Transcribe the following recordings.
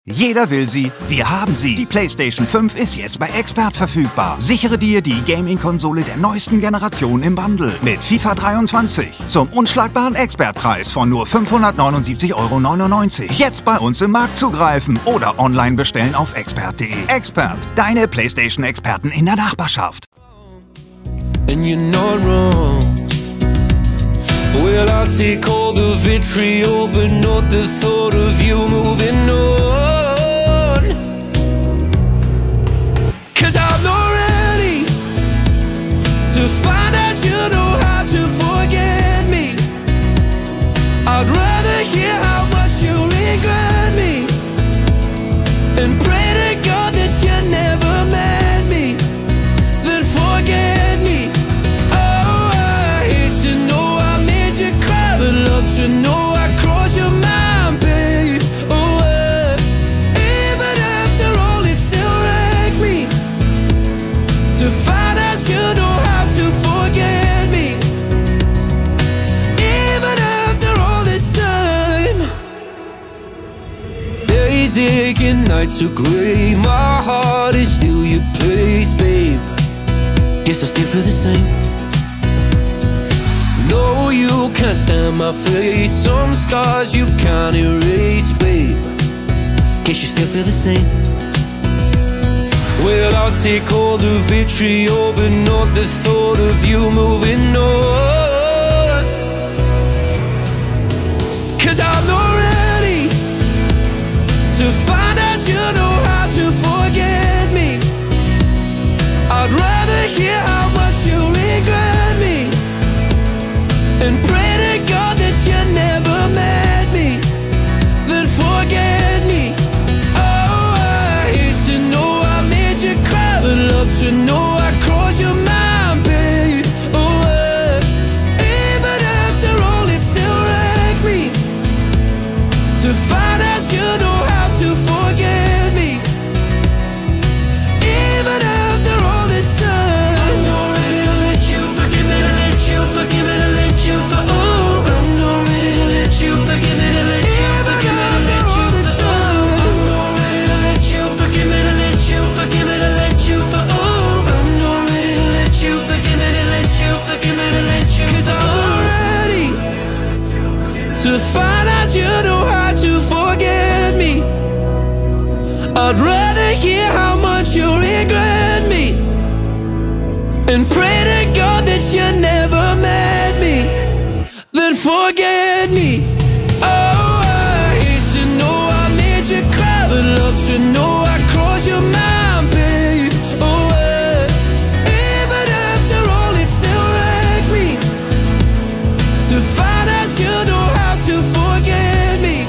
Jeder will sie, wir haben sie. Die PlayStation 5 ist jetzt bei Expert verfügbar. Sichere dir die Gaming-Konsole der neuesten Generation im Bundle mit FIFA 23 zum unschlagbaren Expertpreis von nur 579,99 €. Jetzt bei uns im Markt zugreifen oder online bestellen auf expert.de. Expert, deine PlayStation-Experten in der Nachbarschaft. And you're not wrong. Well, I'll take all the vitriol, but not the thought of you moving on. 'Cause I'm not ready to find out you know how to forget me. I'd rather hear how much you regret me and pray to God that you never met me, then forget me. Oh, I hate to know I made you cry, but love to know I crossed your mind, babe. Oh, even after all, it still wrecks me to find out you know how to forget me. Even after all this time, days aching, nights are grey, my heart is still your place, babe. Guess I still feel the same. No, you can't stand my face, some scars you can't erase, babe. Guess you still feel the same. Well, I'll take all the vitriol, but not the thought of you moving on. 'Cause I'm not ready to find out you know how to forget me. I'd rather hear how much you regret me and pray to God that you never met me, then forget me. Oh, I hate to know I made you cry, but love to know I crossed your mind, babe. Oh, even after all, it still wrecks me to find out you know how to forget me. Even after all this time, I'm not ready to let you forgive me, to let you forgive me, to let you for. Oh, I'm not ready to let you forgive me, to let you forgive me, to let you for. I'm not ready to let you forgive me, to let you forgive me, to let you for. Oh, I'm not ready to let you forgive me, to let you forgive me, to let you. 'Cause I'm not ready to find out you know how to forget me. I'd rather hear how much you regret me and pray to God that you never met me, then forget me. Oh, I hate to know I made you cry, but love to know I crossed your mind, babe. Oh, even after all, it still wrecks me to find out you know how to forget me.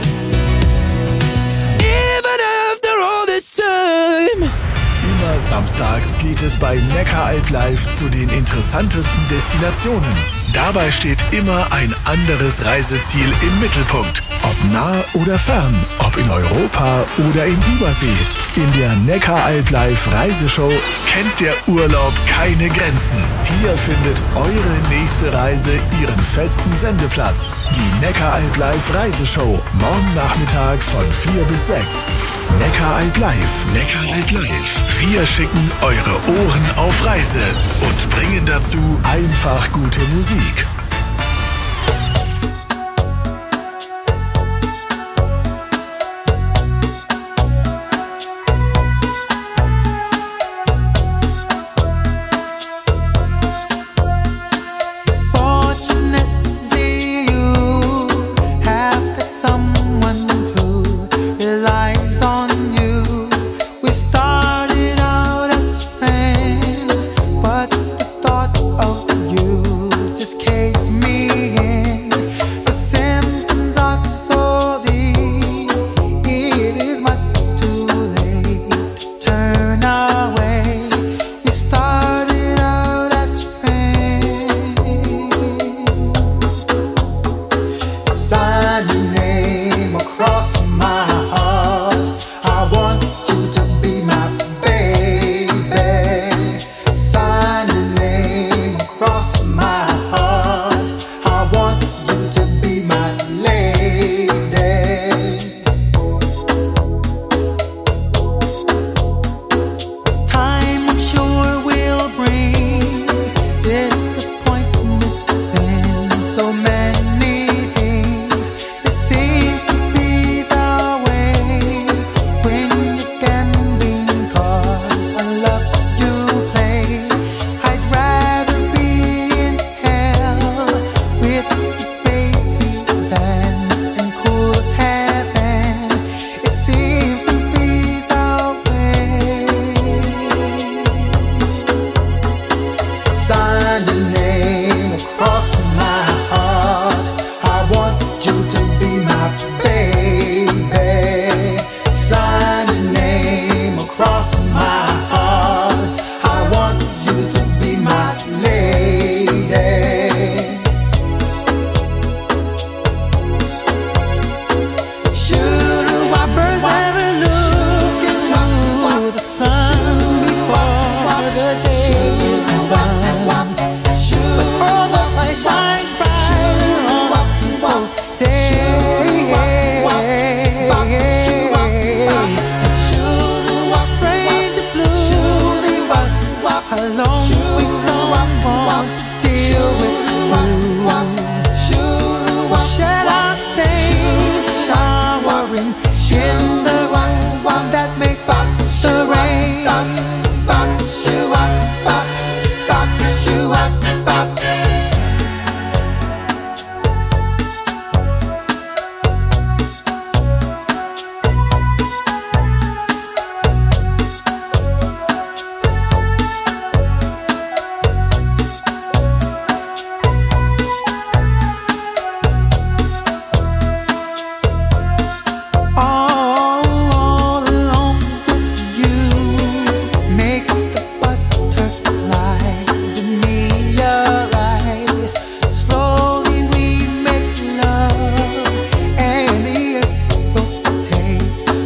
Even after all this time. Immer samstags geht es bei Neckaralb Live zu den interessantesten Destinationen. Dabei steht immer ein anderes Reiseziel im Mittelpunkt. Ob nah oder fern, ob in Europa oder in Übersee. In der Neckaralb Live Reiseshow kennt der Urlaub keine Grenzen. Hier findet eure nächste Reise ihren festen Sendeplatz. Die Neckaralb Live Reiseshow, morgen Nachmittag von 4 bis 6. Neckaralb Live. Neckaralb Live. Wir schicken eure Ohren auf Reise und bringen dazu einfach gute Musik. Of you just came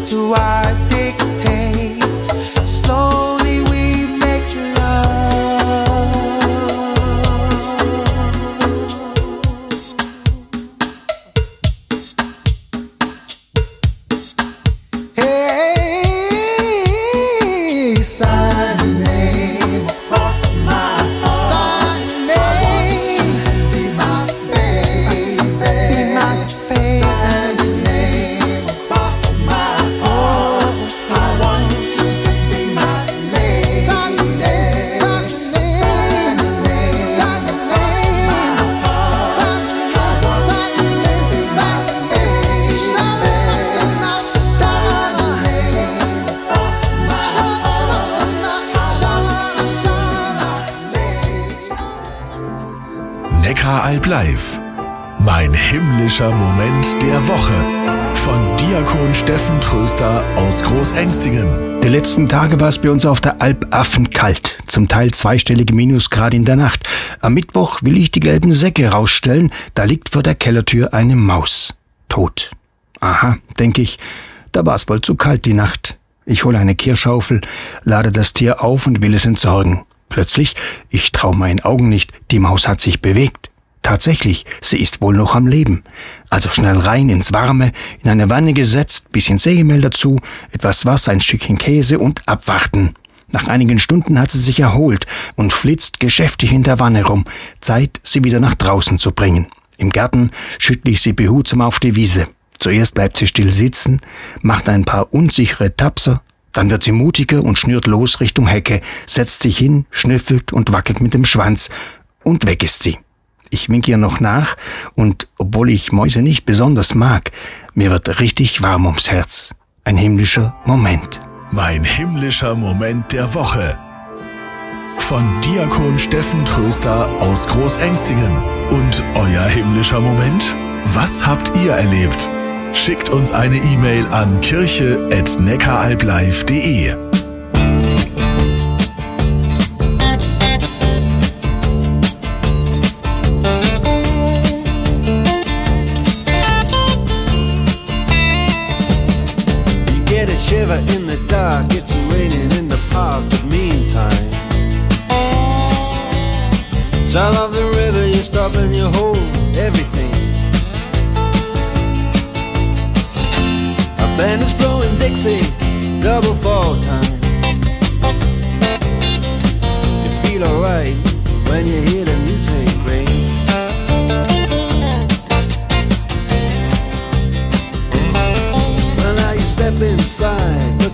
to our dictates. Slowly we make love. Hey, sign your name across my heart. Sign your name to be my baby. Be my baby. Sign your name across my heart. I want you to be my lady. Sign your name. Sign your name. Sign your name. Sign your name. Sign your name. Sign your name. Shout it up tonight. Shout it up. Shout it up tonight. Shout it up. Neckaralb live. Mein himmlischer Moment der Woche. Von Diakon Steffen Tröster aus Großängstingen. Die letzten Tage war es bei uns auf der Alp affenkalt. Zum Teil zweistellige Minusgrade in der Nacht. Am Mittwoch will ich die gelben Säcke rausstellen. Da liegt vor der Kellertür eine Maus. Tot. Aha, denke ich. Da war es wohl zu kalt die Nacht. Ich hole eine Kehrschaufel, lade das Tier auf und will es entsorgen. Plötzlich, ich trau meinen Augen nicht, die Maus hat sich bewegt. Tatsächlich, sie ist wohl noch am Leben. Also schnell rein ins Warme, in eine Wanne gesetzt, bisschen Sägemehl dazu, etwas Wasser, ein Stückchen Käse und abwarten. Nach einigen Stunden hat sie sich erholt und flitzt geschäftig in der Wanne rum. Zeit, sie wieder nach draußen zu bringen. Im Garten schüttle ich sie behutsam auf die Wiese. Zuerst bleibt sie still sitzen, macht ein paar unsichere Tapser, dann wird sie mutiger und schnürt los Richtung Hecke, setzt sich hin, schnüffelt und wackelt mit dem Schwanz und weg ist sie. Ich winke ihr noch nach und, obwohl ich Mäuse nicht besonders mag, mir wird richtig warm ums Herz. Ein himmlischer Moment. Mein himmlischer Moment der Woche. Von Diakon Steffen Tröster aus Großängstingen. Und euer himmlischer Moment? Was habt ihr erlebt? Schickt uns eine E-Mail an kirche@neckaralblive.de. Shiver in the dark, it's raining in the park, but meantime sound of the river, you stop and you hold everything. A band is blowing Dixie, double fall time. You feel alright when you hear the music ring. Well, now you step inside